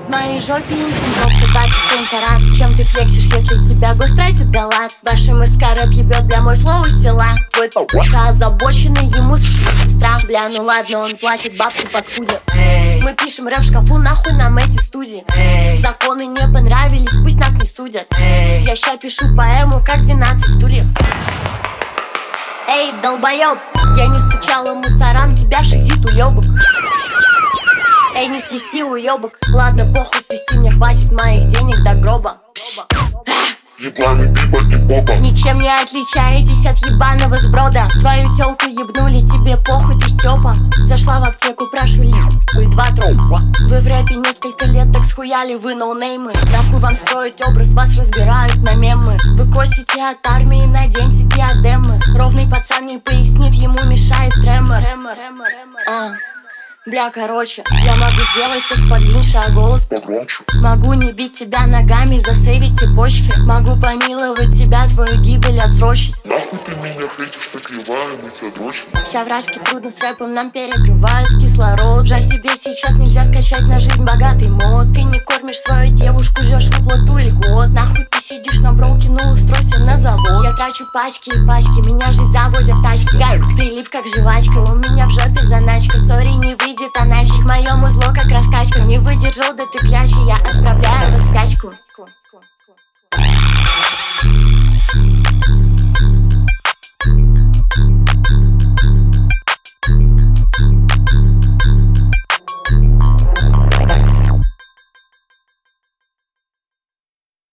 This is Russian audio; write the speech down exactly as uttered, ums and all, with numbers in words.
В моей жопе интим-топ двадцать семь карат. Чем ты флексишь, если тебя гость тратит галат? Вашим эскарап ебет, бля, мой флоу из села. Твой п***ка озабоченный, ему сестра. Бля, ну ладно, он платит бабки паскуде. Мы пишем рэп в шкафу, нахуй нам эти студии. Законы не понравились, пусть нас не судят. Я ща пишу поэму, как двенадцать стульев. Эй, долбоёб, я не стучала мусорам, тебя шизит уёбок. Эй, не свисти, уёбок. Ладно, похуй, свисти, мне хватит моих денег до гроба. Ебланы Биба и Боба. Ничем не отличаетесь от ебаного сброда. Твою тёлку ебнули, тебе похуй, ты Стёпа. Зашла в аптеку, прошу липу и два трупа. Вы в рэпе несколько лет, так схуяли вы ноунеймы. Нахуй вам строить образ, вас разбирают на мемы. Вы косите от армии, наденьте диадемы. Ровный пацан не пояснит, ему мешает тремор. А. Бля, короче, я могу сделать текст подлиннее, а голос погромче. Могу не бить тебя ногами, засейвить цепочки. Могу помиловать тебя, твою гибель отсрочить. Нахуй ты меня хейтишь, ты кривая, мы тебя дрочим. Ща вражки трудно с рэпом, нам перекрывают кислород. Жаль, тебе сейчас нельзя скачать на жизнь богатый мод. Ты не кормишь свою девушку, ждешь выплату льгот. Нахуй ты сидишь на броуке, ну устройся на завод. Я трачу пачки и пачки, меня же заводят тачки. Гайк прилип как жвачка, у меня в жопе заначка. Сори, не выйдет тональщик, моё музло как раскачка. Не выдержал, да ты кляча, я отправляю раскачку.